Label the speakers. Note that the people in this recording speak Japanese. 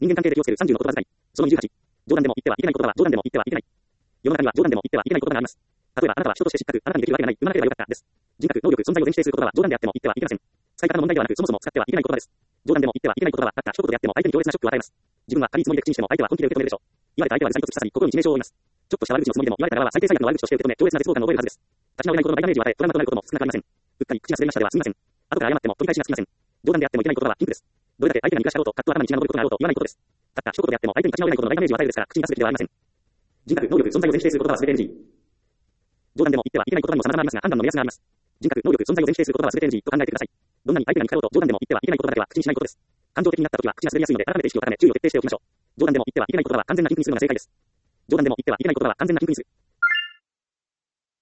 Speaker 1: 人間関係で気をつける30の言葉遣い。その28。冗談でも言ってはいけない言葉は冗談でも言ってはいけない。世の中には冗談でも言ってはいけない言葉があります。例えば、あなたは人として失格、あなたにできるわけがない、生まなければよかった、です。人格、能力、存在を全否定する言葉は冗談であっても言ってはいけません。使い方の問題ではなく、そもそも使ってはいけない言葉です。冗談でも言ってはいけない言葉は、たった一言であっても相手に強烈なショックを与えます。自分は軽いつもりで口にしても相手は本気で受け止めるでしょう。言われた相手はうざいと突き刺さり、心に致命傷を負います。ちょっとした悪口のつもりでも言われた側は最低最悪の悪口として受け止め、強烈な絶望感を覚えるはずです。立ち直れないことの大ダメージを与え、トラウマとなることも少なくありません。うっかり口が滑りましたでは済みません。後から謝っても取り返しがつきません。冗談であってもいけない言葉はピンクです。どれだけ相手が苦しかろうと、カッと頭に血が上ることがあろうと言わないことです。たった一言であっても相手に立ち直れないことの大ダメージを与えるですから、口に出すべきではありません。人格、能力、存在を全否定する言葉は全て NG。冗談でも言ってはいけない言葉にも様々なありますが、判断の目安があります。人格、能力、存在を全否定する言葉は全て NG と考えてください。どんなに相手が憎かろうと、冗談でも言ってはいけない言葉だけは口にしないことです。感情的になった時は口が滑りやすいので、改めて意識を高め、注意を徹底しておきましょう。冗談でも言ってはいけない言葉は完全な皮肉にするのが正解です。冗談でも言ってはいけない言葉は完全な皮肉にする。